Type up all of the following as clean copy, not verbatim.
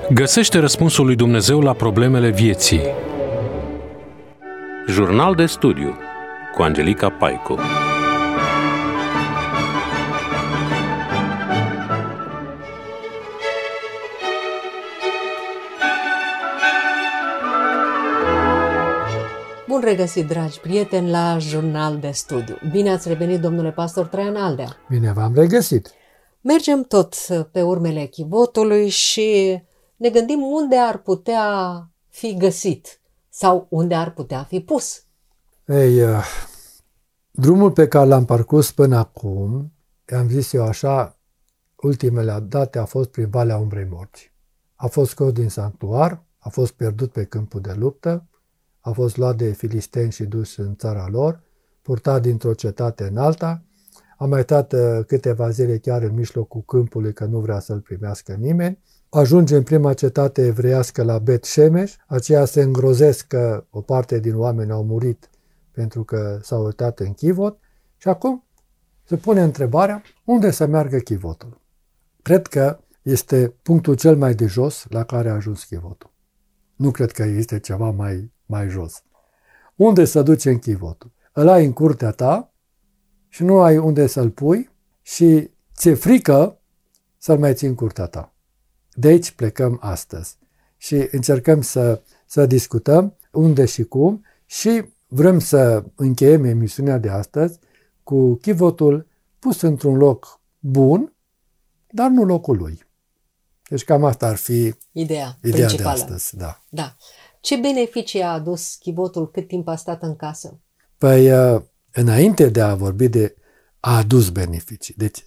Găsește răspunsul lui Dumnezeu la problemele vieții. Jurnal de studiu cu Angelica Paicu. Bun regăsit, dragi prieteni, la Jurnal de studiu. Bine ați revenit, domnule pastor Traian Aldea. Bine v-am regăsit. Mergem tot pe urmele chivotului și ne gândim unde ar putea fi găsit sau unde ar putea fi pus. Drumul pe care l-am parcurs până acum, am zis eu așa, ultimele date a fost prin Valea Umbrei Morții. A fost scos din sanctuar, a fost pierdut pe câmpul de luptă, a fost luat de filisteni și dus în țara lor, purtat dintr-o cetate în alta, a mai stat câteva zile chiar în mijlocul câmpului că nu vrea să-l primească nimeni, ajunge în prima cetate evreiască la Bet-Shemesh, aceia se îngrozesc că o parte din oameni au murit pentru că s-au uitat în chivot și acum se pune întrebarea unde să meargă chivotul. Cred că este punctul cel mai de jos la care a ajuns chivotul. Nu cred că există ceva mai jos. Unde să duce în chivotul? Îl ai în curtea ta și nu ai unde să-l pui și ți-e frică să-l mai ții în curtea ta. De aici plecăm astăzi și încercăm să discutăm unde și cum și vrem să încheiem emisiunea de astăzi cu chivotul pus într-un loc bun, dar nu locul lui. Deci cam asta ar fi ideea de astăzi. Da. Ce beneficii a adus chivotul cât timp a stat în casă? Păi, înainte de a vorbi de a adus beneficii, deci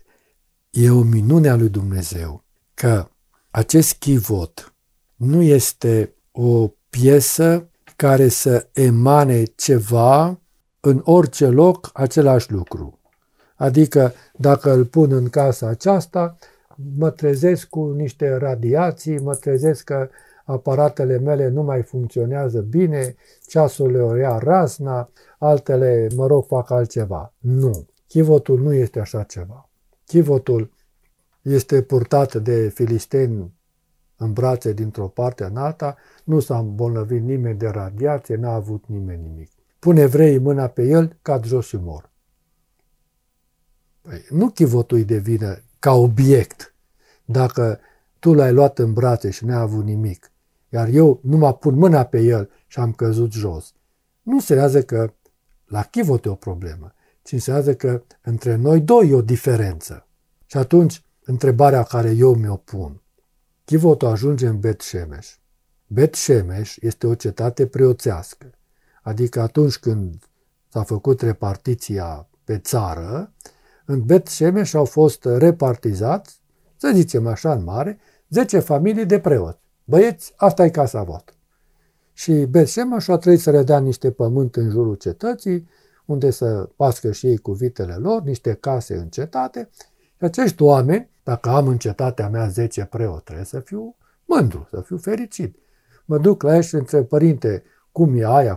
e o minune a lui Dumnezeu că acest chivot nu este o piesă care să emane ceva în orice loc același lucru. Adică dacă îl pun în casa aceasta, mă trezesc cu niște radiații, mă trezesc că aparatele mele nu mai funcționează bine, ceasurile o ia razna, altele, fac altceva. Nu. Chivotul nu este așa ceva. Chivotul este purtat de filisteni în brațe dintr-o parte în alta, nu s-a îmbolnăvit nimeni de radiație, n-a avut nimeni nimic. Pune evreii mâna pe el, cad jos și mor. Păi, nu chivotul îi devine ca obiect. Dacă tu l-ai luat în brațe și n-ai avut nimic, iar eu nu mă pun mâna pe el și am căzut jos, nu înseamnă că la chivot e o problemă, ci înseamnă că între noi doi e o diferență. Și atunci, întrebarea care eu mi-o pun, chivotul ajunge în Bet-Shemesh. Bet-Shemesh este o cetate preoțească, adică atunci când s-a făcut repartiția pe țară, în Bet-Shemesh au fost repartizați, să zicem așa în mare, 10 familii de preoți. Băieți, asta e casa voastră. Și Bet-Shemesh a trebuit să le dea niște pământ în jurul cetății, unde să pască și ei cu vitele lor, niște case în cetate. Și acești oameni, dacă am în cetatea mea 10 preoți, trebuie să fiu mândru, să fiu fericit. Mă duc la ei și întreb, părinte, cum e aia,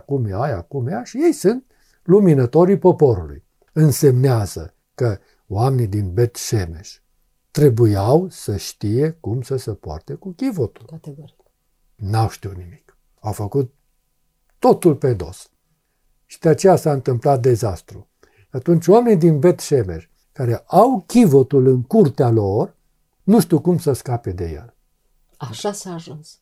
și ei sunt luminătorii poporului. Însemnează că oamenii din Bet-Shemesh trebuiau să știe cum să se poarte cu chivotul. Categoric. N-au știut nimic. Au făcut totul pe dos. Și de aceea s-a întâmplat dezastru. Atunci oamenii din Bet-Shemesh, care au chivotul în curtea lor, nu știu cum să scape de el. Așa s-a ajuns.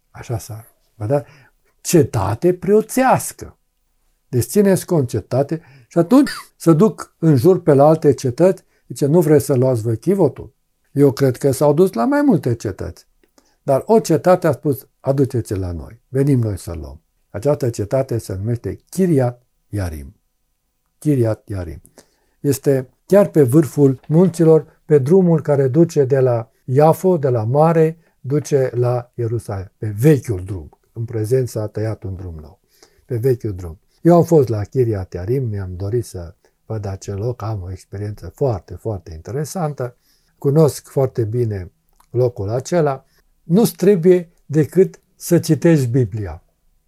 Da? Cetate preoțească. Deci țineți cont cetate și atunci se duc în jur pe la alte cetăți, zice, nu vreți să luați voi chivotul? Eu cred că s-au dus la mai multe cetăți. Dar o cetate a spus, aduceți-l la noi, venim noi să luăm. Această cetate se numește Kiriat Yarim. Kiriat Yarim. Este chiar pe vârful munților, pe drumul care duce de la Iafo, de la mare, duce la Ierusalim, pe vechiul drum. În prezent s-a tăiat un drum nou, pe vechiul drum. Eu am fost la Kiriat Yarim, mi-am dorit să văd acel loc, am o experiență foarte, foarte interesantă, cunosc foarte bine locul acela, nu-ți trebuie decât să citești Biblia.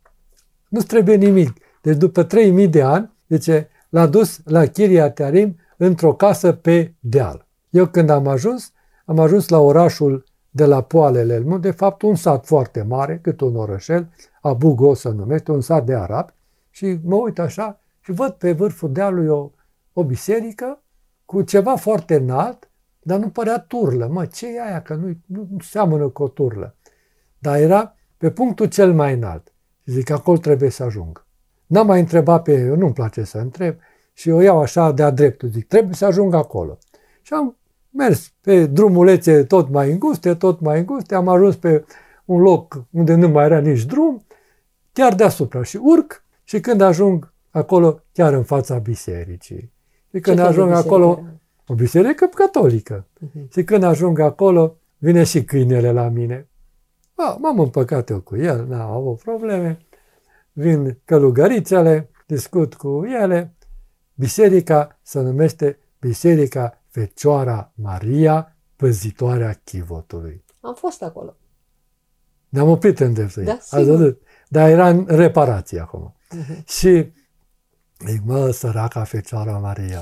Nu-ți trebuie nimic. Deci după 3000 de ani, l-a dus la Kiriat Yarim într-o casă pe deal. Eu când am ajuns la orașul de la poalele Elmul, de fapt un sat foarte mare, cât un orășel, Abu Gos se numește, un sat de arabi, și mă uit așa și văd pe vârful dealului o biserică cu ceva foarte înalt, dar nu părea turlă. Mă, ce e aia? Că nu seamănă cu o turlă. Dar era pe punctul cel mai înalt. Și zic, acolo trebuie să ajung. N-am mai întrebat pe eu, nu-mi place să întreb, și o iau așa de-a dreptul. Zic, trebuie să ajung acolo. Și am mers pe drumulețe tot mai înguste, am ajuns pe un loc unde nu mai era nici drum, chiar deasupra, și urc, și când ajung acolo, chiar în fața bisericii. Și când ajung acolo, o biserică catolică. Și când ajung acolo, vine și câinele la mine. M-am împăcat eu cu el, n-am avut probleme. Vin călugărițele, discut cu ele. Biserica se numește Biserica Fecioara Maria, păzitoarea chivotului. Am fost acolo. Ne-am oprit în dreptul ei. Da, sigur. Dar era în reparație acum. Și zic, mă, săraca Fecioara Maria,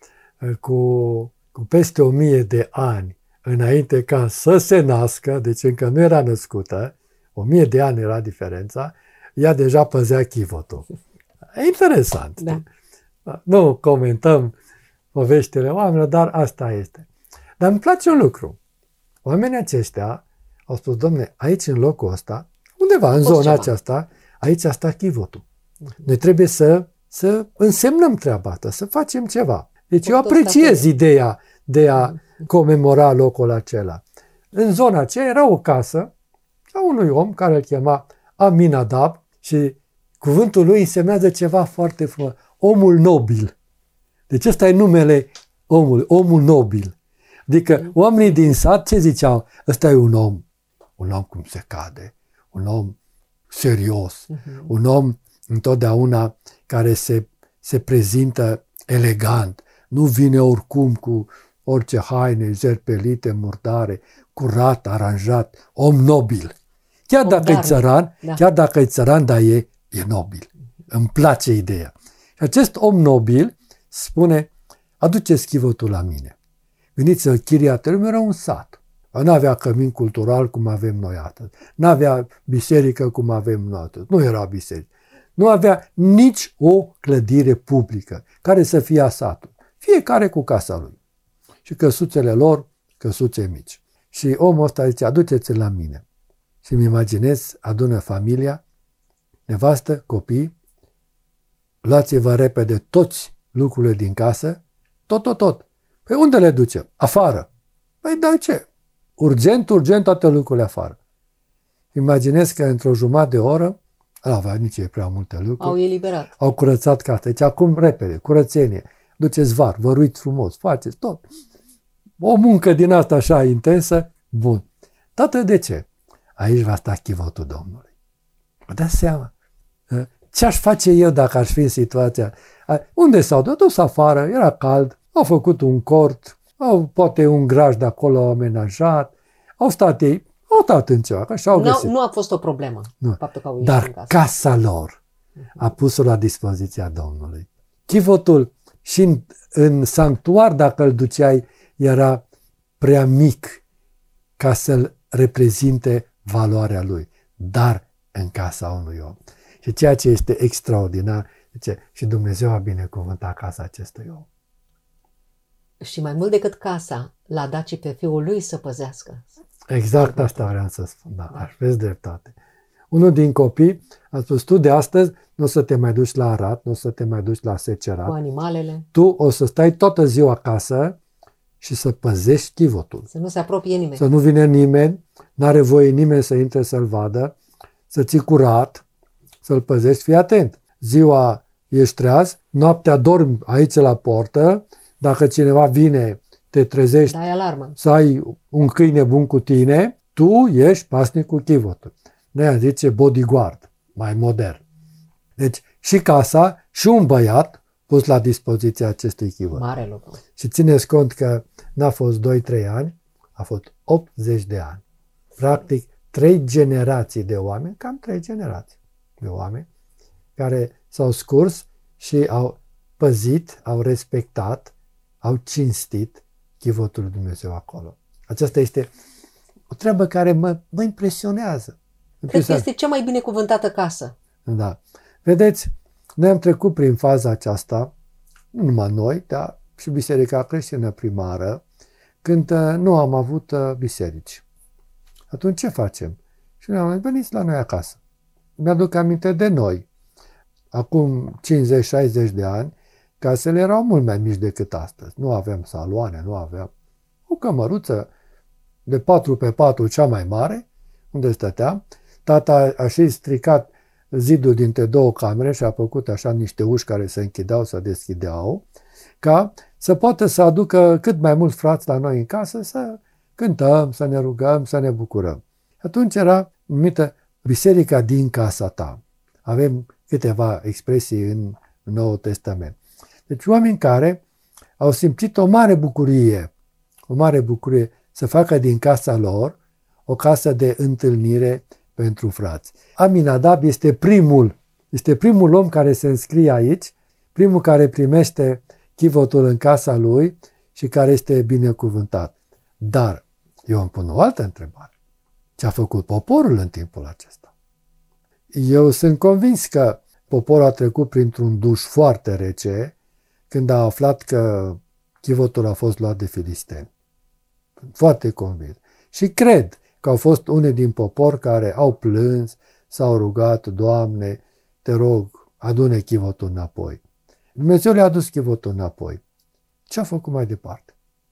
cu peste 1000 de ani înainte ca să se nască, deci încă nu era născută, 1000 de ani era diferența, ea deja păzea chivotul. E interesant. Da. Nu comentăm poveștile oamenilor, dar asta este. Dar îmi place un lucru. Oamenii aceștia au spus, domne, aici în locul ăsta, undeva în zona aceasta, aici a stat chivotul. Noi trebuie să însemnăm treaba asta, să facem ceva. Deci eu apreciez ideea de a comemora locul acela. În zona aceea era o casă a unui om care îl chema Aminadab și cuvântul lui însemnează ceva foarte frumos. Omul nobil. Deci ăsta e numele omului, omul nobil. Adică oamenii din sat ce ziceau? Ăsta e un om cum se cade, un om serios, un om întotdeauna care se prezintă elegant, nu vine oricum cu orice haine zerpelite, murdare, curat, aranjat, om nobil. Chiar dacă e țăran, dar e nobil. Îmi place ideea. Și acest om nobil spune, aduceți chivotul la mine. Veniți-vă, Chiriatele era un sat. Nu avea cămin cultural cum avem noi astăzi. Nu avea biserică cum avem noi astăzi. Nu era biserică. Nu avea nici o clădire publică care să fie a satului. Fiecare cu casa lui. Și căsuțele lor, căsuțe mici. Și omul ăsta zice, aduceți-l la mine. Și îmi imaginez, adună familia, nevastă, copii, luați-vă repede toți lucrurile din casă, tot. Păi unde le ducem? Afară. Păi dar ce? Urgent, toate lucrurile afară. Imaginez că într-o jumătate de oră, nu avea nici prea multe lucruri. Au eliberat. Au curățat casa. Deci acum repede, curățenie. Duceți var, văruiți frumos, faceți tot. O muncă din asta așa intensă, bun. Tată, de ce? Aici va sta chivotul Domnului. Vă dați seama? Ce aș face eu dacă aș fi în situația? Unde s-au dus afară? Era cald, au făcut un cort, poate un graj de acolo au amenajat, au stat în ceva, că și-au găsit. Nu a fost o problemă. Nu. Faptul că au Dar în casă. casa lor a pus-o la dispoziția Domnului. Chivotul și în sanctuar, dacă îl duceai, era prea mic ca să-l reprezinte valoarea lui. Dar în casa unui om. Și ceea ce este extraordinar, zice, și Dumnezeu a binecuvântat casa acestui om. Și mai mult decât casa, l-a dat și pe fiul lui să păzească. Exact asta vreau să spun, da, aveți dreptate. Unul din copii a spus, tu de astăzi nu o să te mai duci la arat, nu o să te mai duci la secerat. Cu animalele. Tu o să stai toată ziua acasă și să păzești chivotul. Să nu se apropie nimeni. Să nu vine nimeni, n-are voie nimeni să intre să-l vadă, să ții curat, să-l păzești, fii atent. Ziua ești treaz, noaptea dormi aici la portă, dacă cineva vine, te trezești, dai alarmă. Să ai un câine bun cu tine, tu ești pasnic cu chivotul. Ne zice bodyguard, mai modern. Deci și casa și un băiat pus la dispoziția acestui chivot. Mare lucru. Și țineți cont că n-a fost 2-3 ani, a fost 80 de ani. Practic 3 generații de oameni, cam 3 generații de oameni, care s-au scurs și au păzit, au respectat, au cinstit chivotul lui Dumnezeu acolo. Aceasta este o treabă care mă impresionează. Cred că este cea mai binecuvântată casă. Da. Vedeți, noi am trecut prin faza aceasta, nu numai noi, dar și Biserica Creștină primară, când nu am avut biserici. Atunci ce facem? Și noi am zis, veniți la noi acasă. Mi-aduc aminte de noi. Acum 50-60 de ani, casele erau mult mai mici decât astăzi. Nu aveam saloane, nu aveam o cămăruță de 4x4, cea mai mare, unde stăteam. Tata a și stricat zidul dintre două camere și a făcut așa niște uși care se închideau, se deschideau, ca să poată să aducă cât mai mulți frați la noi în casă să cântăm, să ne rugăm, să ne bucurăm. Atunci era numită Biserica din casa ta. Avem câteva expresii în Noul Testament. Deci oameni care au simțit o mare bucurie să facă din casa lor o casă de întâlnire pentru frați. Aminadab este primul om care se înscrie aici, primul care primește chivotul în casa lui și care este binecuvântat. Dar eu îmi pun o altă întrebare. Ce a făcut poporul în timpul acesta? Eu sunt convins că poporul a trecut printr-un duș foarte rece când a aflat că chivotul a fost luat de filisteni. Foarte convins. Și cred că au fost unii din popor care au plâns, s-au rugat, Doamne, te rog, adune chivotul înapoi. Dumnezeu le-a adus chivotul înapoi. Ce a făcut mai departe?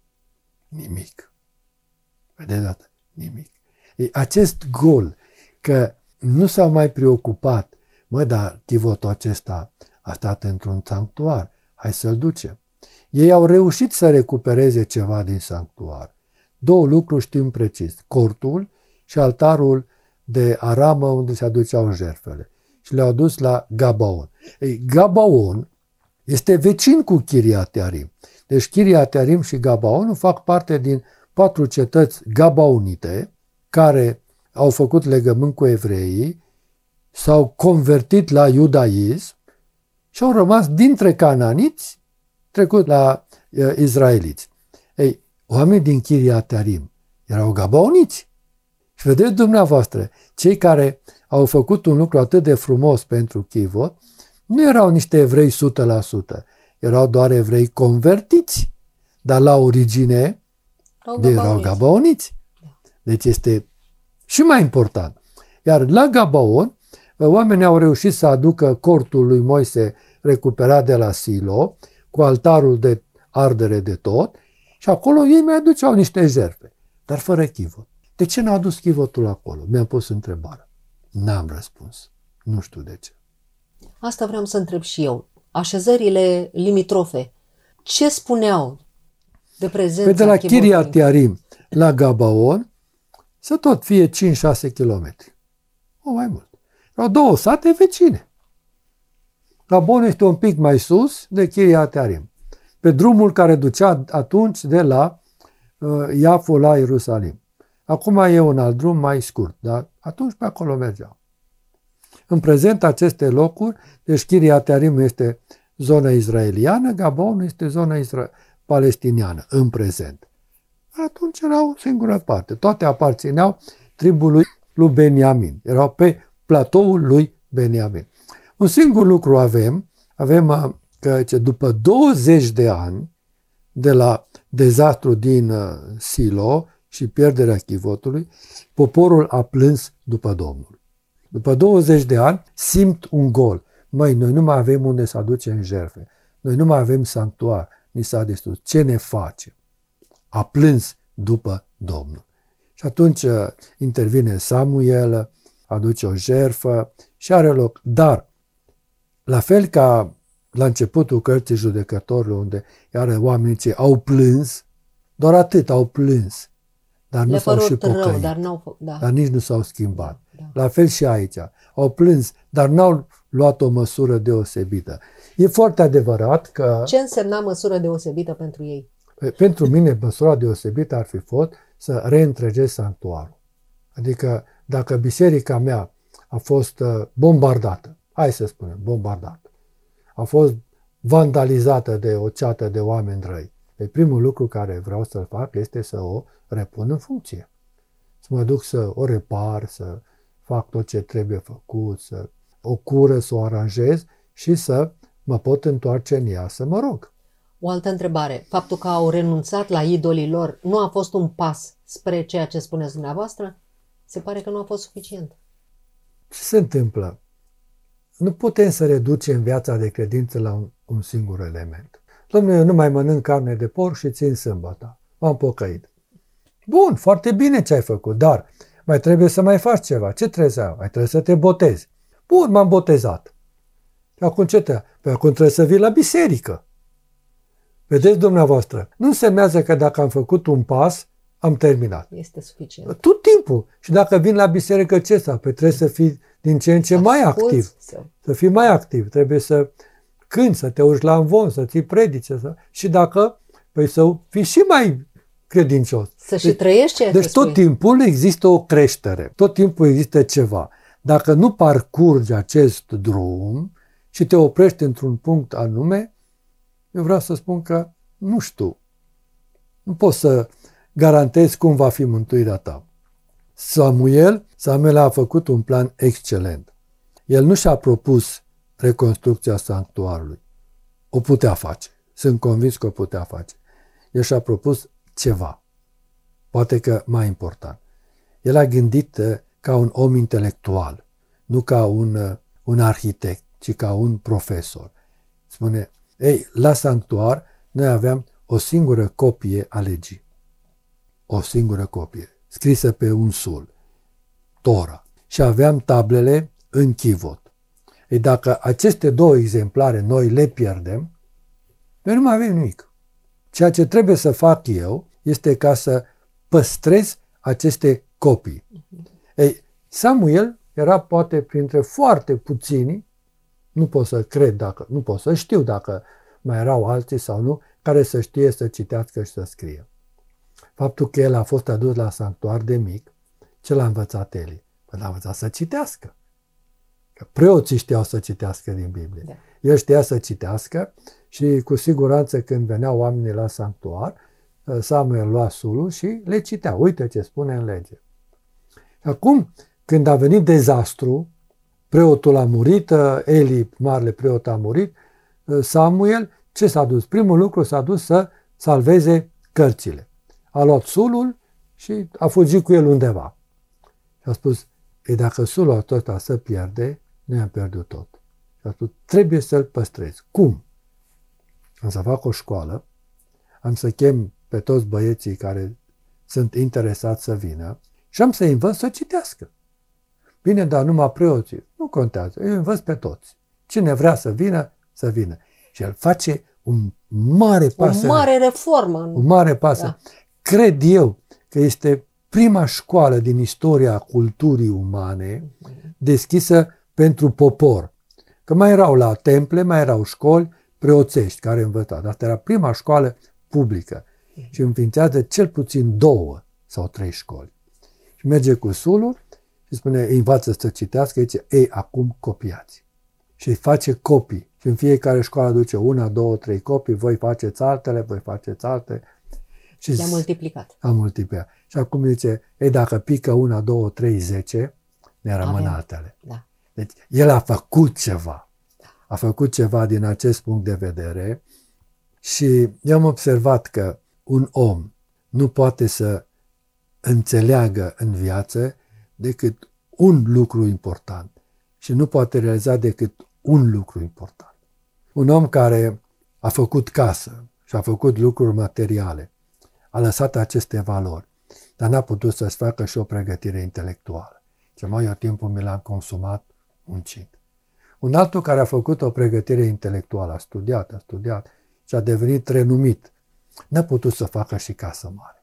Nimic. Vedeți dată? Nimic. Acest gol, că nu s-au mai preocupat, dar chivotul acesta a stat într-un sanctuar, hai să-l ducem. Ei au reușit să recupereze ceva din sanctuar. Două lucruri știm precis, cortul și altarul de aramă unde se aduceau jertfele. Și le-au dus la Gabaon. Gabaon este vecin cu Chiriat Jearim. Deci Chiriat Jearim și Gabaon fac parte din 4 cetăți gabaonite care au făcut legământ cu evreii, s-au convertit la iudaism și au rămas dintre cananiți trecut la izraeliți. Oamenii din Chiriat Jearim erau gabaoniți. Și vedeți dumneavoastră, cei care au făcut un lucru atât de frumos pentru chivot, nu erau niște evrei 100%, erau doar evrei convertiți, dar la origine erau gabaoniți. Deci este și mai important. Iar la Gabaon, oamenii au reușit să aducă cortul lui Moise recuperat de la Silo, cu altarul de ardere de tot, și acolo ei mai aduceau niște jertfe, dar fără chivot. De ce n-au adus chivotul acolo? Mi-am pus întrebarea. N-am răspuns. Nu știu de ce. Asta vreau să întreb și eu. Așezările limitrofe, ce spuneau de prezența de la chivotului? Chiriat Jearim la Gabaon să tot fie 5-6 kilometri. O mai mult. Erau 2 sate vecine. Gabaon este un pic mai sus de Chiriat Jearim, pe drumul care ducea atunci de la Iafo la Ierusalim. Acum e un alt drum mai scurt, dar atunci pe acolo mergeau. În prezent aceste locuri, deci Chiriat Jearim este zona izraeliană, Gabaon este zona palestiniană, în prezent. Atunci erau o singură parte. Toate aparțineau tribului lui Beniamin. Erau pe platoul lui Beniamin. Un singur lucru avem că după 20 de ani de la dezastru din Silo și pierderea chivotului, poporul a plâns după Domnul. După 20 de ani simt un gol. Noi nu mai avem unde să aducem jertfe. Noi nu mai avem sanctuar. Ni s-a distrus. Ce ne facem? A plâns după Domnul. Și atunci intervine Samuel, aduce o jertfă și are loc. Dar, la fel ca la începutul cărții Judecătorilor, unde iară oamenii ce au plâns, doar atât au plâns, dar nu s-au și pocăit, dar nici nu s-au schimbat. Da. La fel și aici. Au plâns, dar n-au luat o măsură deosebită. E foarte adevărat că... Ce însemna măsură deosebită pentru ei? Pentru mine, măsura deosebită ar fi fost să reîntregesc sanctuarul. Adică, dacă biserica mea a fost bombardată, hai să spunem, bombardată, a fost vandalizată de o ceată de oameni răi, primul lucru care vreau să-l fac este să o repun în funcție. să mă duc să o repar, să fac tot ce trebuie făcut, să o cură, să o aranjez și să mă pot întoarce în ea să mă rog. O altă întrebare. Faptul că au renunțat la idolii lor nu a fost un pas spre ceea ce spuneți dumneavoastră? Se pare că nu a fost suficient. Ce se întâmplă? Nu putem să reducem viața de credință la un singur element. Dom'le, eu nu mai mănânc carne de porc și țin sâmbăta. M-am pocăit. Bun, foarte bine ce ai făcut, dar mai trebuie să mai faci ceva. Ce trebuie să ai? Mai trebuie să te botezi. Bun, m-am botezat. Și acum ce trebuie? Păi acum trebuie să vii la biserică. Vedeți dumneavoastră, nu însemnează că dacă am făcut un pas, am terminat. Este suficient. Tot timpul. Și dacă vin la biserică, ce să? Păi trebuie să fii din ce în ce mai activ. Să fii mai activ. Trebuie să cânti, să te urci la învon, să ții predice. Și dacă, păi să fii și mai credincios. Să și trăiești ceea ce Deci tot timpul există o creștere. Tot timpul există ceva. Dacă nu parcurgi acest drum și te oprești într-un punct anume, eu vreau să spun că nu știu. Nu pot să garantez cum va fi mântuirea ta. Samuel a făcut un plan excelent. El nu și-a propus reconstrucția sanctuarului. O putea face. Sunt convins că o putea face. El și-a propus ceva. Poate că mai important. El a gândit ca un om intelectual, nu ca un arhitect, ci ca un profesor. Spune, la sanctuar noi aveam o singură copie a legii. O singură copie, scrisă pe un sul, Tora. Și aveam tablele în chivot. Dacă aceste două exemplare noi le pierdem, noi nu mai avem nimic. Ceea ce trebuie să fac eu este ca să păstrez aceste copii. Samuel era poate printre foarte puțini, nu pot să cred nu pot să știu dacă mai erau alții sau nu, care să știe să citească și să scrie. Faptul că el a fost adus la sanctuar de mic, ce l-a învățat Eli? Păi l-a învățat să citească. Că preoții știau să citească din Biblie. Da. El știa să citească și cu siguranță când veneau oamenii la sanctuar, Samuel lua sulul și le citea. Uite ce spune în lege. Acum, când a venit dezastru, preotul a murit, Eli, marele preot, a murit, Samuel, ce s-a dus? Primul lucru s-a dus să salveze cărțile. A luat sulul și a fugit cu el undeva. Și a spus, dacă sulul ăsta se pierde, noi am pierdut tot. Și a spus, trebuie să-l păstrez. Cum? Am să fac o școală, am să chem pe toți băieții care sunt interesați să vină și am să-i învăț să citească. Bine, dar numai preoții. Nu contează. Eu învăț pe toți. Cine vrea să vină, să vină. Și el face un mare pas. O mare reformă. Un mare pas. Da. Cred eu că este prima școală din istoria culturii umane deschisă pentru popor. Că mai erau la temple, mai erau școli preoțești care învățau. Dar asta era prima școală publică. Și înființează cel puțin 2 sau 3 școli. Și merge cu sulul și spune, îi învață să citească, zice, acum copiați. Și îi face copii. Și în fiecare școală duce 1, 2, 3 copii, voi faceți altele, voi faceți alte. Și le-a multiplicat. A multiplicat. Și acum zice, dacă pică 1, 2, 3, 10, ne rămân altele. Da. Deci el a făcut ceva. A făcut ceva din acest punct de vedere și eu am observat că un om nu poate să înțeleagă în viață decât un lucru important și nu poate realiza decât un lucru important. Un om care a făcut casă și a făcut lucruri materiale, a lăsat aceste valori, dar n-a putut să-și facă și o pregătire intelectuală. Ce mai eu timpul mi l-am consumat muncit. Un altul care a făcut o pregătire intelectuală, a studiat și a devenit renumit, n-a putut să facă și casă mare.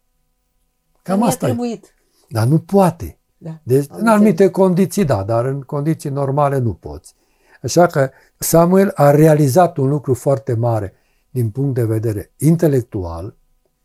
Cam asta e. Dar nu poate. Da, deci, în anumite condiții, da, dar în condiții normale nu poți. Așa că Samuel a realizat un lucru foarte mare din punct de vedere intelectual,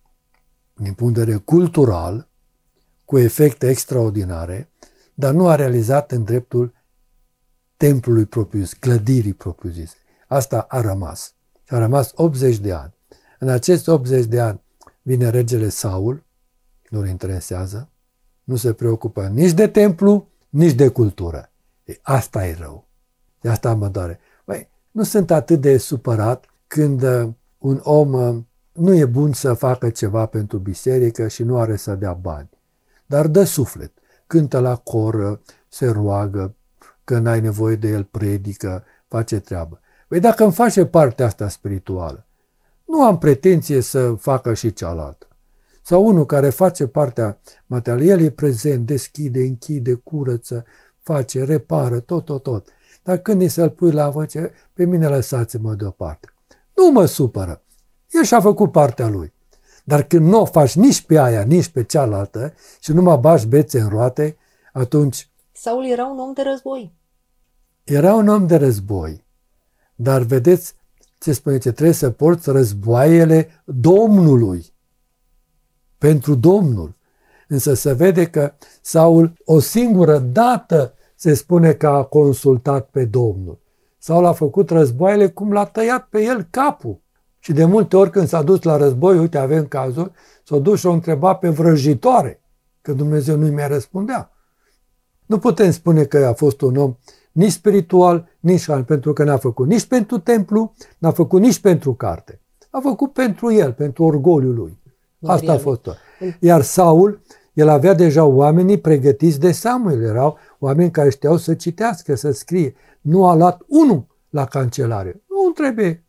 din punct de vedere cultural, cu efecte extraordinare, dar nu a realizat în dreptul templului propriu-zis, clădirii propriu-zise. Asta a rămas. Și a rămas 80 de ani. În acești 80 de ani vine regele Saul, nu-l interesează, Nu se preocupă nici de templu, nici de cultură. Asta e rău. De asta mă doare. Băi, nu sunt atât de supărat când un om nu e bun să facă ceva pentru biserică și nu are să dea bani. Dar dă suflet. Cântă la cor, se roagă, când ai nevoie de el predică, face treabă. Păi dacă îmi face partea asta spirituală, nu am pretenție să facă și cealaltă. Sau unul care face partea materială, el e prezent, deschide, închide, curăță, face, repară, tot. Dar când îi să-l pui la voce, pe mine lăsați-mă deoparte. Nu mă supără. El și-a făcut partea lui. Dar când nu o faci nici pe aia, nici pe cealaltă și nu mă bagi bețe în roate, atunci... Saul era un om de război. Era un om de război. Dar vedeți ce spune, ce trebuie să porți războaiele Domnului. Pentru Domnul. Însă se vede că Saul o singură dată se spune că a consultat pe Domnul. Saul a făcut războaiele cum l-a tăiat pe el capul. Și de multe ori când s-a dus la război, uite, avem cazul, s-a dus și o întreba pe vrăjitoare, că Dumnezeu nu-i mai răspundea. Nu putem spune că a fost un om nici spiritual, nici pentru că n-a făcut nici pentru templu, n-a făcut nici pentru carte. A făcut pentru el, pentru orgoliul lui. Asta a fost tot. Iar Saul, el avea deja oamenii pregătiți de Samuel. Erau oameni care știau să citească, să scrie. Nu a luat unul la cancelare. Nu trebuie.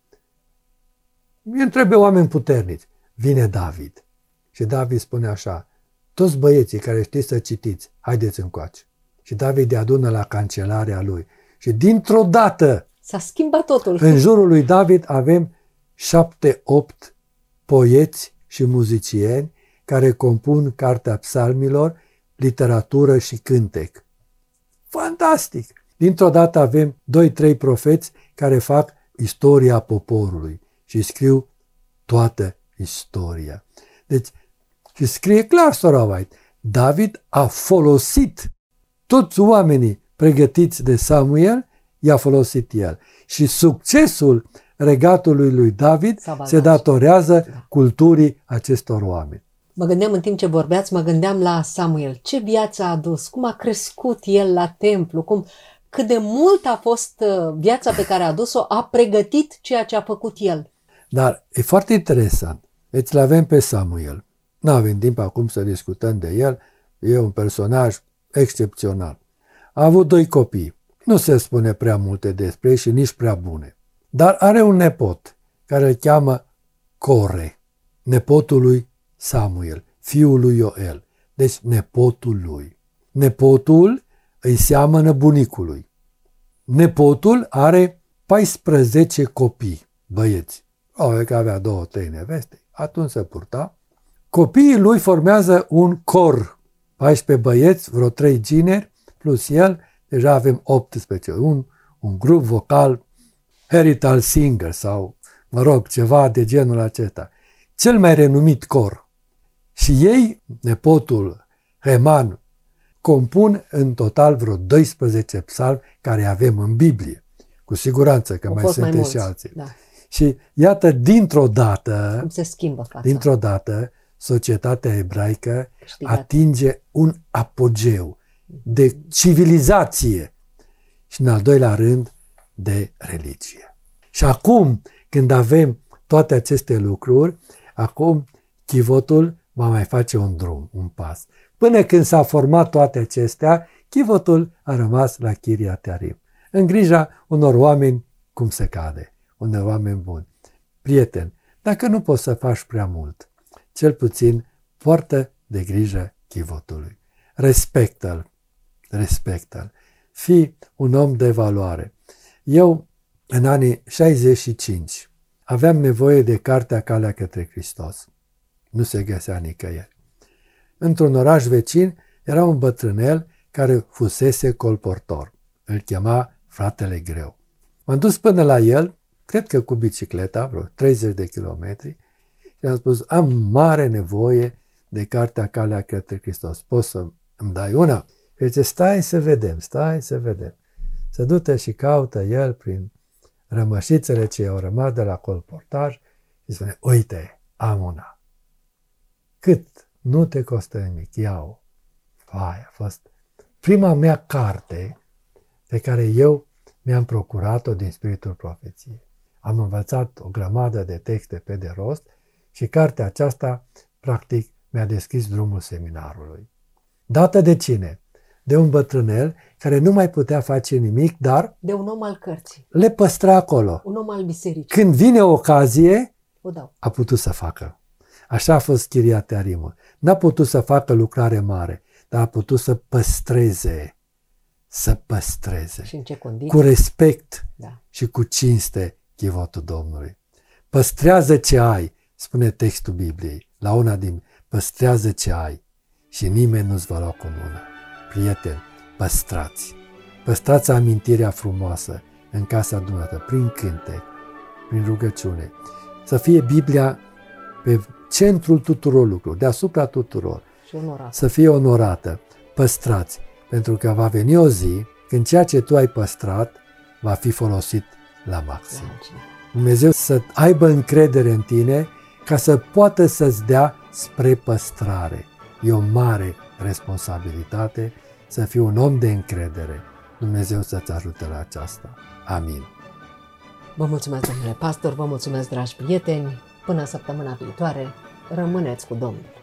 Îmi trebuie oameni puternici. Vine David. Și David spune așa, toți băieții care știți să citiți, haideți încoace. Și David îi adună la cancelarea lui. Și dintr-o dată, s-a schimbat totul. În jurul lui David avem 7-8 poeți și muzicieni care compun cartea psalmilor, literatură și cântec. Fantastic! Dintr-o dată avem 2-3 profeți care fac istoria poporului și scriu toată istoria. Deci, și scrie clar sora White, David a folosit toți oamenii pregătiți de Samuel, i-a folosit el. Și succesul regatului lui David se datorează culturii acestor oameni. Mă gândeam în timp ce vorbeați, mă gândeam la Samuel. Ce viață a adus, cum a crescut el la templu, cât de mult a fost viața pe care a adus-o, a pregătit ceea ce a făcut el. Dar e foarte interesant. Deci îl avem pe Samuel. Nu avem timp acum să discutăm de el. E un personaj excepțional. A avut 2 copii. Nu se spune prea multe despre ei și nici prea bune. Dar are un nepot care îl cheamă Core, nepotul lui Samuel, fiul lui Ioel. Deci nepotul lui. Nepotul îi seamănă bunicului. Nepotul are 14 copii, băieți. Probabil că avea 2-3 neveste. Atunci se purta. Copiii lui formează un cor. 14 băieți, vreo 3 gineri, plus el, deja avem 18. Un grup vocal, Heritage Singer sau, mă rog, ceva de genul acesta. Cel mai renumit cor. Și ei, nepotul Heman, compun în total vreo 12 psalmi care avem în Biblie. Cu siguranță că mai sunt și alții. Da. Și iată, dintr-o dată, cum se schimbă fața. Dintr-o dată, societatea ebraică atinge un apogeu de civilizație și, în al doilea rând, de religie. Și acum, când avem toate aceste lucruri, acum chivotul va mai face un drum, un pas. Până când s-a format toate acestea, chivotul a rămas la Chiriat Jearim, în grija unor oameni cum se cade, unor oameni buni. Prieten, dacă nu poți să faci prea mult, cel puțin poartă de grijă chivotului. Respectă-l, respectă-l. Fii un om de valoare. Eu, în anii 65, aveam nevoie de cartea Calea către Hristos. Nu se găsea nicăieri. Într-un oraș vecin era un bătrânel care fusese colportor. Îl chema Fratele Greu. M-am dus până la el, cred că cu bicicleta, vreo 30 de kilometri, și am spus, am mare nevoie de cartea Calea către Hristos. Poți să îmi dai una? Și zice, stai să vedem. Se du-te și caută el prin rămășițele ce i-au rămas de la colportaj și spune, uite, am una. Cât? Nu te costă nimic, ia-o. Vai, a fost prima mea carte pe care eu mi-am procurat-o din Spiritul Profeției. Am învățat o grămadă de texte pe de rost și cartea aceasta, practic, mi-a deschis drumul seminarului. Dată de cine? De un bătrânel care nu mai putea face nimic, dar De un om al cărții, le păstra acolo. un om al bisericii. Când vine ocazie, O dau. a putut să facă. Așa a fost Chiriat Jearimul. N-a putut să facă lucrare mare, dar a putut să păstreze. Să păstreze. Și în ce condiții? Cu respect Da. și cu cinste chivotul Domnului. Păstrează ce ai, spune textul Bibliei. La una din păstrează ce ai și nimeni nu-ți va lua cu mână. Prieteni, păstrați. Păstrați amintirea frumoasă în casa dumneavoastră, prin cântec, prin rugăciune. Să fie Biblia pe centrul tuturor lucrurilor, deasupra tuturor. Și onorat. Să fie onorată. Păstrați. Pentru că va veni o zi când ceea ce tu ai păstrat va fi folosit la maxim. Dumnezeu să aibă încredere în tine ca să poată să-ți dea spre păstrare. E o mare responsabilitate să fii un om de încredere. Dumnezeu să-ți ajute la aceasta. Amin. Vă mulțumesc, domnule pastor, vă mulțumesc, dragi prieteni. Până săptămâna viitoare, rămâneți cu Domnul.